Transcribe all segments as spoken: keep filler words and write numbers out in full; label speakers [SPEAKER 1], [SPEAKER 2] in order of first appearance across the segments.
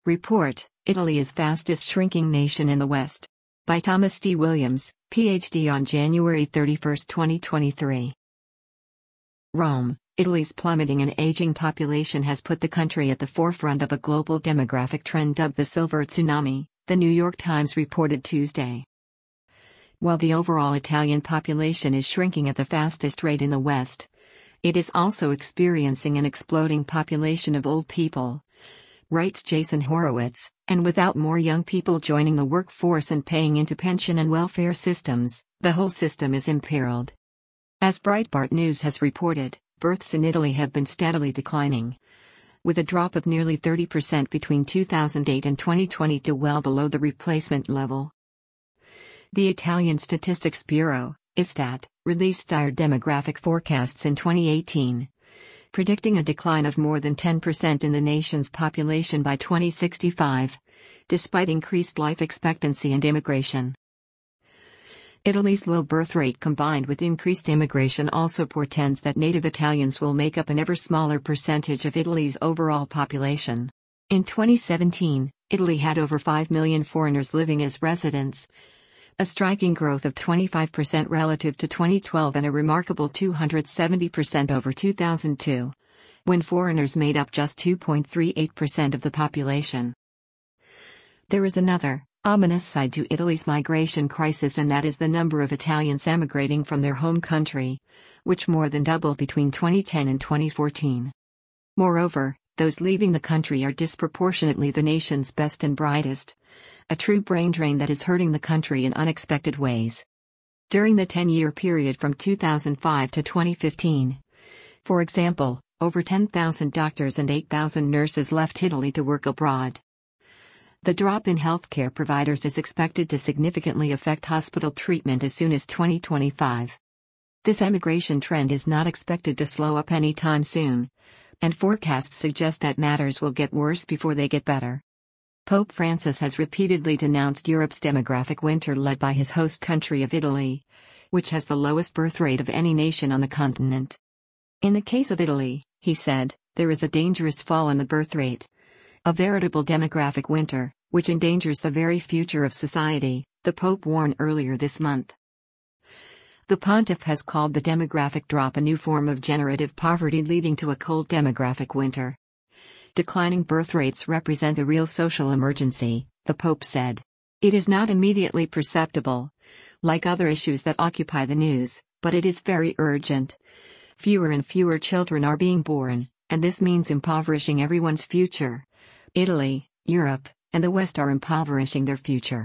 [SPEAKER 1] Report, Italy is fastest shrinking nation in the West. By Thomas D. Williams, P H D on January thirty-first, twenty twenty-three. Rome, Italy's plummeting and aging population has put the country at the forefront of a global demographic trend dubbed the Silver Tsunami, the New York Times reported Tuesday. While the overall Italian population is shrinking at the fastest rate in the West, it is also experiencing an exploding population of old people, writes Jason Horowitz, and without more young people joining the workforce and paying into pension and welfare systems, the whole system is imperiled. As Breitbart News has reported, births in Italy have been steadily declining, with a drop of nearly thirty percent between two thousand eight and twenty twenty to well below the replacement level. The Italian Statistics Bureau, Istat, released dire demographic forecasts in twenty eighteen, predicting a decline of more than ten percent in the nation's population by twenty sixty-five, despite increased life expectancy and immigration. Italy's low birth rate combined with increased immigration also portends that native Italians will make up an ever smaller percentage of Italy's overall population. In twenty seventeen, Italy had over five million foreigners living as residents, a striking growth of twenty-five percent relative to twenty twelve and a remarkable two hundred seventy percent over two thousand two, when foreigners made up just two point three eight percent of the population. There is another, ominous side to Italy's migration crisis, and that is the number of Italians emigrating from their home country, which more than doubled between twenty ten and twenty fourteen. Moreover, those leaving the country are disproportionately the nation's best and brightest, a true brain drain that is hurting the country in unexpected ways. During the ten-year period from two thousand five to twenty fifteen, for example, over ten thousand doctors and eight thousand nurses left Italy to work abroad. The drop in healthcare providers is expected to significantly affect hospital treatment as soon as twenty twenty-five. This emigration trend is not expected to slow up anytime soon, and forecasts suggest that matters will get worse before they get better. Pope Francis has repeatedly denounced Europe's demographic winter led by his host country of Italy, which has the lowest birth rate of any nation on the continent. In the case of Italy, he said, there is a dangerous fall in the birth rate, a veritable demographic winter, which endangers the very future of society, the Pope warned earlier this month. The pontiff has called the demographic drop a new form of generative poverty leading to a cold demographic winter. Declining birth rates represent a real social emergency, the Pope said. It is not immediately perceptible, like other issues that occupy the news, but it is very urgent. Fewer and fewer children are being born, and this means impoverishing everyone's future. Italy, Europe, and the West are impoverishing their future.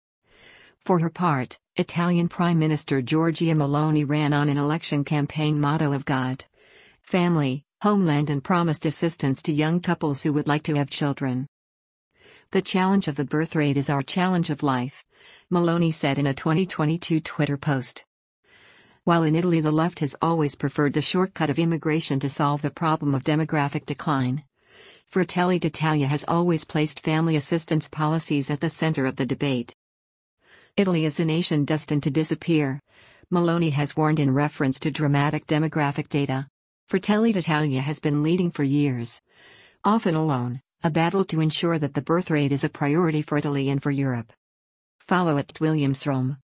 [SPEAKER 1] For her part, Italian Prime Minister Giorgia Meloni ran on an election campaign motto of God, family, homeland, and promised assistance to young couples who would like to have children. The challenge of the birth rate is our challenge of life, Meloni said in a twenty twenty-two Twitter post. While in Italy the left has always preferred the shortcut of immigration to solve the problem of demographic decline, Fratelli d'Italia has always placed family assistance policies at the center of the debate. Italy is a nation destined to disappear, Meloni has warned in reference to dramatic demographic data. Fratelli d'Italia has been leading for years, often alone, a battle to ensure that the birth rate is a priority for Italy and for Europe. Follow at Williams Rome.